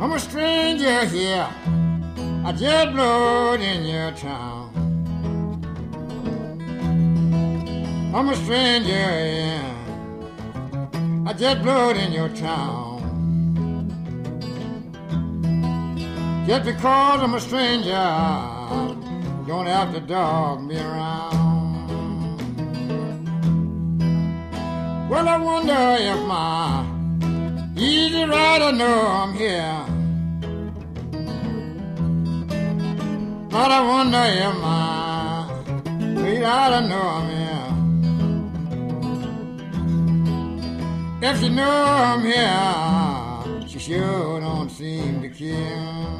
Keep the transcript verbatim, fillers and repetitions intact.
I'm a stranger here. I just blowed in your town. I'm a stranger, yeah. I just blowed in your town. Just because I'm a stranger, don't have to dog me around. Well, I wonder if my easy rider know I'm here. But I wonder if my sweet rider know I'm here. If she know I'm here, she sure don't seem to care.